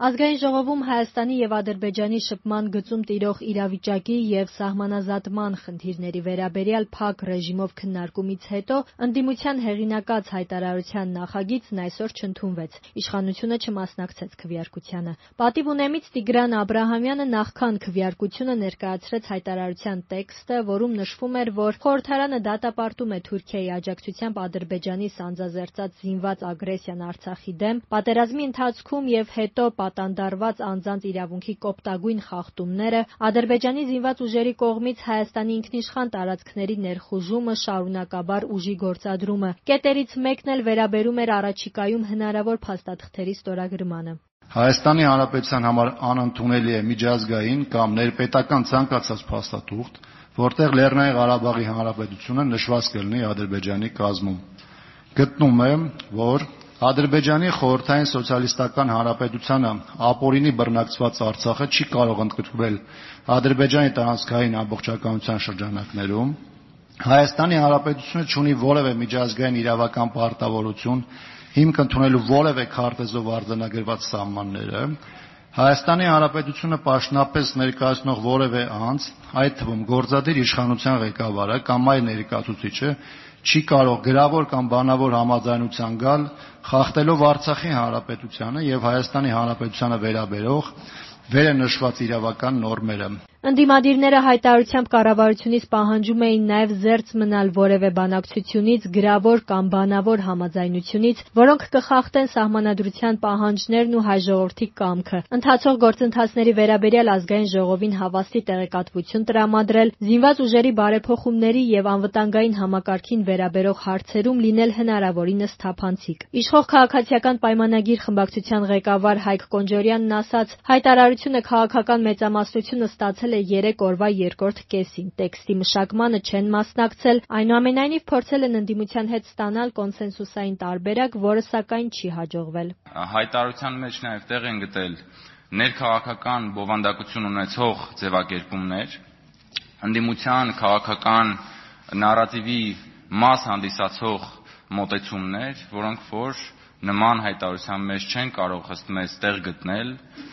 Ազգային ժողովում Հայաստանի եւ Ադրբեջանի շփման գծում տիրող իրավիճակի եւ սահմանազատման խնդիրների վերաբերյալ փակ ռեժիմով քննարկումից հետո ընդդիմության հեղինակած հայտարարության նախագիծն այսօր չընդունվեց։ Իշխանությունը չմասնակցեց քվեարկությանը։ Պատիվ ունեմից Տիգրան Աբրահամյանը նախքան քվեարկությունը ներկայացրեց հայտարարության տեքստը, որում նշվում էր, որ խորհրդարանը դատապարտում է Թուրքիայի աջակցությամբ Ադրբեջանի սանձազերծած զինված ագրեսիան Արցախի դեմ, պատերազմի ընթացքում եւ հետո պատանդարված անձանց իրավունքի կոպտագույն խախտումները, Ադրբեջանի զինված ուժերի կողմից Հայաստանի ինքնիշխան տարածքների ներխուժումը, շարունակաբար ուժի գործադրումը։ Կետերից մեկն էլ վերաբերում էր առաջիկայում հնարավոր փաստաթղթերի ստորագրմանը։ Հայաստանի Հանրապետության համար անընդունելի է միջազգային կամ ներպետական ցանկացած փաստաթուղթ, որտեղ Լեռնային Ղարաբաղի Հանրապետությունը նշված կլինի Ադրբեջանի կազմում։ Գտնում եմ, որ Ադրբեջանի խորհրդային սոցիալիստական հանրապետությանը ապօրինի բռնակցված Արցախը չի կարող ընդգրկվել Ադրբեջանի տարածքային ամբողջականության շրջանակներում։ Հայաստանի Հանրապետությունը չունի որևէ միջազգային իրավական պարտավորություն հիմք ընդունելու որևէ քարտեզով արձանագրված սահմանները։ Հայաստանի Հանրապետությունը պաշտոնապես ներկայացնող որևէ անձ, այդ թվում գործադիր իշխանության ղեկավարը կամ այլ ներկայացուցիչը, չի կարող գրավոր կամ բանավոր համաձայնության գալ, խախտելով Արցախի Հանրապետությանը եւ Հայաստանի Հանրապետությանը վերաբերող վերը նշված իրավական նորմերը։ Ընդդիմադիրները հայտարարությամբ կառավարությունից պահանջում էին նաև զերծ մնալ որևէ բանակցությունից, գրավոր կամ բանավոր համաձայնությունից, որոնք կխախտեն սահմանադրության պահանջներն ու հայ ժողովրդի կամքը, ընթացող գործընթացների վերաբերյալ ազգային ժողովին հավաստի տեղեկատվություն տրամադրել, զինված ուժերի բարեփոխումների եւ անվտանգային համակարգին վերաբերող հարցերում լինել հնարավորինս թափանցիկ։ Իշխող քաղաքացիական պայմանագիր խմբակցության ղեկավար Հայկ Կոնջորյանն ասաց, հայտարարությունը քաղաքական մեծամասնությունը ստացել 3 օրվա երկրորդ կեսին, տեքստի մշակմանը չեն մասնակցել, այնուամենայնիվ փորձել են ընդդիմության հետ ստանալ կոնսենսուսային տարբերակ, որը սակայն չի հաջողվել։ Հայտարարության մեջ նաև տեղ են գտել ներքաղաքական բովանդակություն ունեցող ձևակերպումներ, ընդդիմության քաղաքական նարատիվի մաս հանդիսացող մոտեցումներ, որոնք որ նման հայտարարության մեջ չեն կարող ըստ մեզ տեղ գտնել,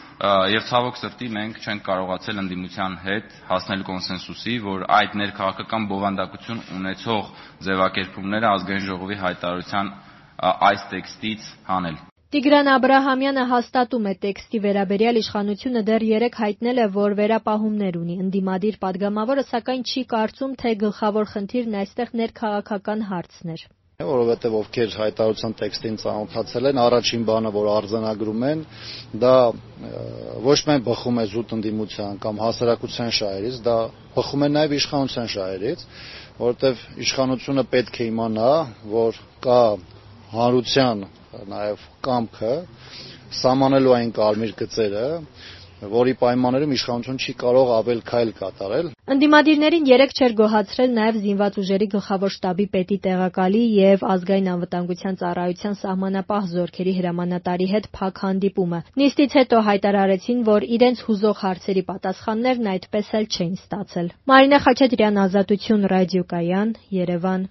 եւ ցավոք սրտի մենք չենք կարողացել ընդդիմության հետ հասնել կոնսենսուսի, որ այդ ներքաղաքական բովանդակություն ունեցող ձևակերպումները ազգային ժողովի հայտարարության այս տեքստից հանել։ Տիգրան Աբրահամյանը հաստատում է տեքստի վերաբերյալ իշխանությունը դեռ 3 հայտնել է, որ վերապահումներ ունի։ Ընդդիմադիր падգամավորը սակայն չի կարծում, թե գլխավոր խնդիրն այստեղ ներքաղաքական հարցն էր։ Որովհետև ովքեր հայտարարության տեքստին ծանոթացել են, առաջին բանը, որ արձանագրում են, դա ոչ միայն բխում է զուտ ընդդիմության կամ հասարակության շահերից, դա բխում է նաև իշխանության շահերից, որովհետև իշխանությունը պետք է իմանա, որ կա հանրության նաև կամքը սահմանելու այն կարմիր գծերը, որի պայմաններում իշխանությունը չի կարող ավել քայլ կատարել։ Ընդդիմադիրներին 3 չէր գոհացրել նաև զինված ուժերի գլխավոր շտաբի պետի տեղակալի եւ ազգային անվտանգության ծառայության սահմանապահ զորքերի հրամանատարի հետ փակ հանդիպումը։ Նիստից հետո հայտարարեցին, որ իրենց հուզող հարցերի պատասխաններն այդպես էլ չէին ստացել։ Մարինե Խաչատրյան, Ազատություն, Ռադիոկայան, Երևան։